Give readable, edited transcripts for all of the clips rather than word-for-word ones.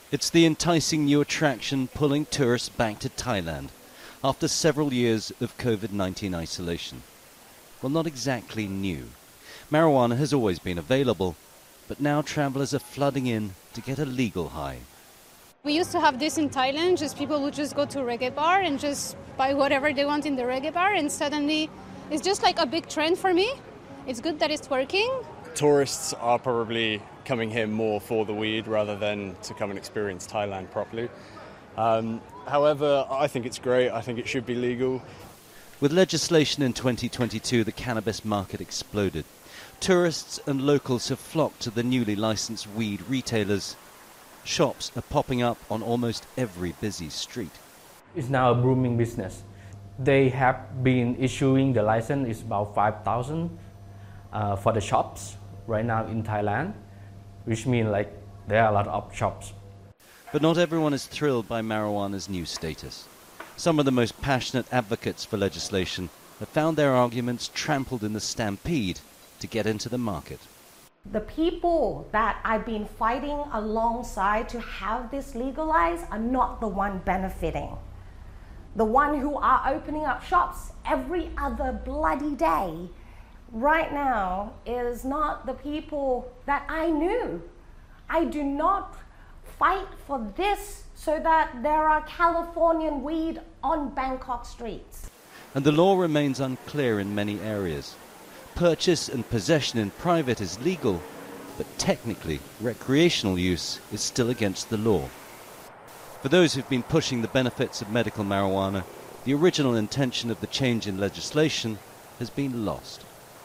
It's the enticing new attraction pulling tourists back to Thailand after several years of COVID-19 isolation. Well, not exactly new. Marijuana has always been available, but now travellers are flooding in to get a legal high. We used to have this in Thailand, just people would just go to a reggae bar and just buy whatever they want in the reggae bar, and suddenly it's just like a big trend for me. It's good that it's working. Tourists are probably coming here more for the weed rather than to come and experience Thailand properly. However, I think it's great. I think it should be legal. With legislation in 2022, the cannabis market exploded. Tourists and locals have flocked to the newly licensed weed retailers. Shops are popping up on almost every busy street. It's now a booming business. They have been issuing the license, it's about 5,000 for the shops right now in Thailand, which means like there are a lot of shops. But not everyone is thrilled by marijuana's new status. Some of the most passionate advocates for legislation have found their arguments trampled in the stampede to get into the market. The people that I've been fighting alongside to have this legalized are not the one benefiting. The one who are opening up shops every other bloody day right now is not the people that I knew. I do not fight for this so that there are Californian weed on Bangkok streets. And the law remains unclear in many areas. Purchase and possession in private is legal, but technically recreational use is still against the law. For those who've been pushing the benefits of medical marijuana, the original intention of the change in legislation has been lost.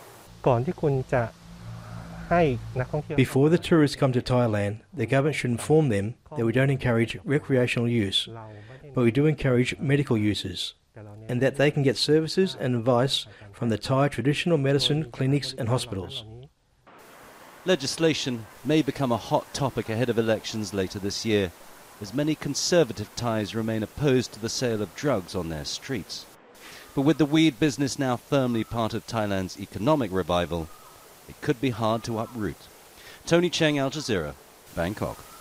Before the tourists come to Thailand, the government should inform them that we don't encourage recreational use, but we do encourage medical uses, and that they can get services and advice from the Thai traditional medicine clinics and hospitals. Legislation may become a hot topic ahead of elections later this year, as many conservative Thais remain opposed to the sale of drugs on their streets. But with the weed business now firmly part of Thailand's economic revival, it could be hard to uproot. Tony Cheng, Al Jazeera, Bangkok.